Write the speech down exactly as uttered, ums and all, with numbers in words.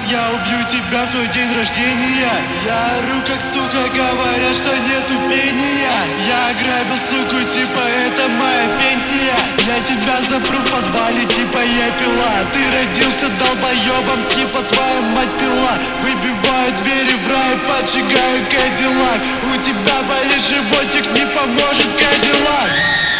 я убью тебя в твой день рождения. Я ору как сука, говорят, что нету пения. Я ограбил суку, типа это моя пенсия. Я тебя запру в подвале, типа я пила. Ты родился долбоебом, типа твоя мать пила. Выбиваю двери в рай, поджигаю кадиллак. У тебя болит животик, не поможет кадиллак.